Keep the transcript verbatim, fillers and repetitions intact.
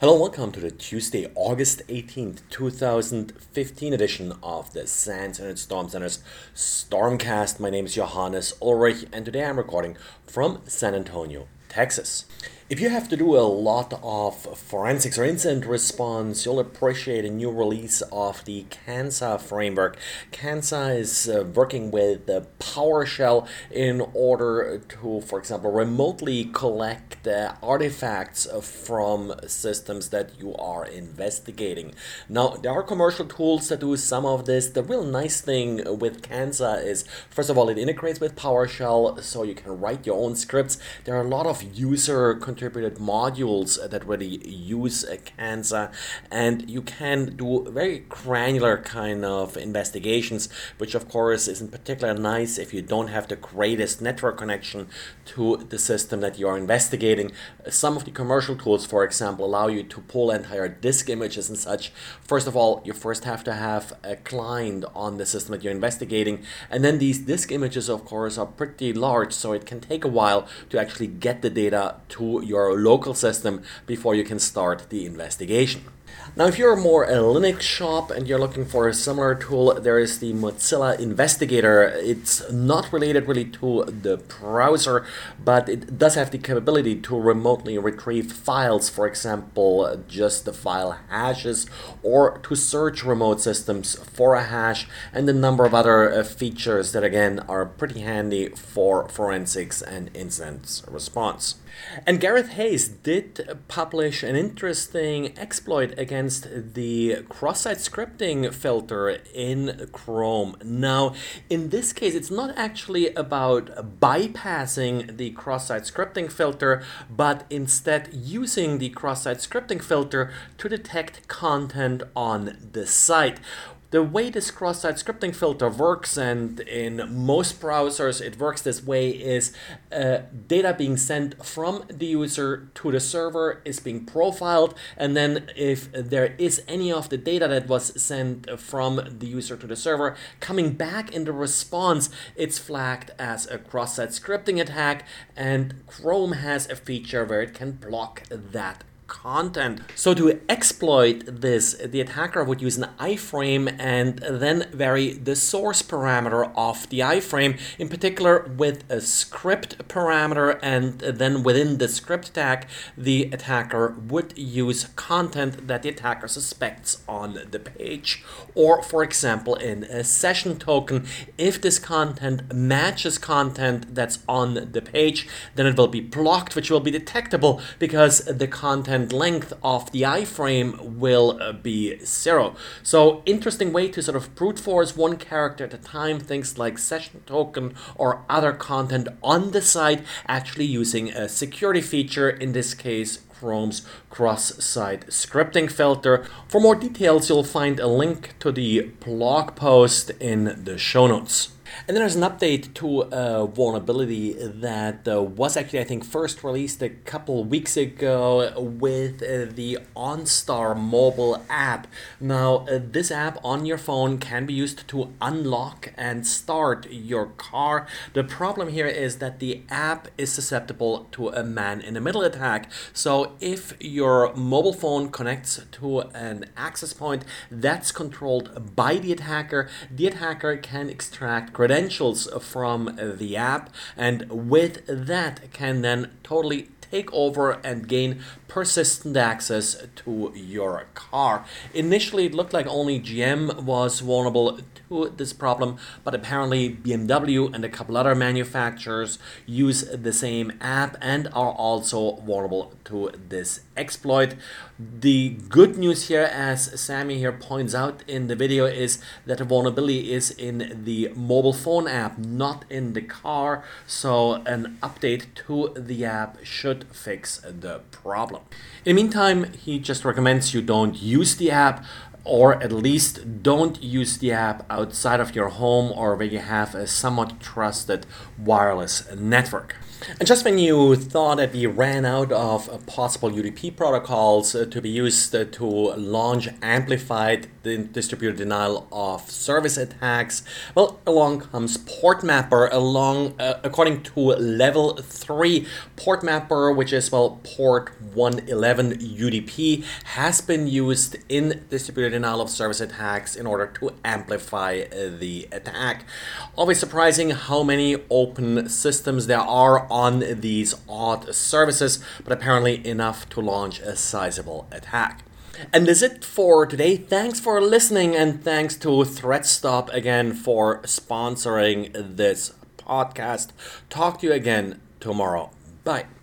Hello, welcome to the Tuesday, August eighteenth, two thousand fifteen edition of the SANS Internet Storm Center's Stormcast. My name is Johannes Ulrich, and today I'm recording from San Antonio, Texas. If you have to do a lot of forensics or incident response, you'll appreciate a new release of the CANSA framework. CANSA is uh, working with uh, PowerShell in order to, for example, remotely collect uh, artifacts from systems that you are investigating. Now, there are commercial tools that do some of this. The real nice thing with CANSA is, first of all, it integrates with PowerShell, so you can write your own scripts. There are a lot of user contributed modules that really use CANSA, and you can do very granular kind of investigations, which of course is in particular nice if you don't have the greatest network connection to the system that you are investigating. Some of the commercial tools, for example, allow you to pull entire disk images and such. First of all, you first have to have a client on the system that you're investigating, and then these disk images, of course, are pretty large, so it can take a while to actually get the data to your local system before you can start the investigation. Now, if you're more a Linux shop and you're looking for a similar tool, there is the Mozilla Investigator. It's not related really to the browser, but it does have the capability to remotely retrieve files, for example, just the file hashes, or to search remote systems for a hash, and a number of other uh, features that, again, are pretty handy for forensics and incident response. And Gareth Hayes did publish an interesting exploit against the cross-site scripting filter in Chrome. Now, in this case, it's not actually about bypassing the cross-site scripting filter, but instead using the cross-site scripting filter to detect content on the site. The way this cross-site scripting filter works, and in most browsers it works this way, is uh, data being sent from the user to the server is being profiled, and then if there is any of the data that was sent from the user to the server coming back in the response, it's flagged as a cross-site scripting attack, and Chrome has a feature where it can block that content. So to exploit this, the attacker would use an iframe and then vary the source parameter of the iframe, in particular with a script parameter, and then within the script tag, the attacker would use content that the attacker suspects on the page. Or, for example, in a session token, if this content matches content that's on the page, then it will be blocked, which will be detectable because the content length of the iframe will uh, be zero. So interesting way to sort of brute force one character at a time, things like session token or other content on the site, actually using a security feature, in this case Chrome's cross-site scripting filter. For more details, you'll find a link to the blog post in the show notes. And then there's an update to a vulnerability that uh, was actually, I think, first released a couple weeks ago with uh, the OnStar mobile app. Now, uh, this app on your phone can be used to unlock and start your car. The problem here is that the app is susceptible to a man-in-the-middle attack. So if your mobile phone connects to an access point that's controlled by the attacker, the attacker can extract credentials from the app, and with that can then totally take over and gain persistent access to your car. Initially, it looked like only G M was vulnerable to this problem, but apparently B M W and a couple other manufacturers use the same app and are also vulnerable to this exploit. The good news here, as Sammy here points out in the video, is that the vulnerability is in the mobile phone app, not in the car, so an update to the app should fix the problem. In the meantime, he just recommends you don't use the app, or at least don't use the app outside of your home or where you have a somewhat trusted wireless network. And just when you thought that we ran out of uh, possible U D P protocols uh, to be used uh, to launch amplified di- distributed denial of service attacks, well, along comes PortMapper, along uh, according to level three. PortMapper, which is well port one eleven U D P, has been used in distributed denial of service attacks in order to amplify uh, the attack. Always surprising how many open systems there are on these odd services, but apparently enough to launch a sizable attack. And that's it for today. Thanks for listening, and thanks to ThreatStop again for sponsoring this podcast. Talk to you again tomorrow. Bye.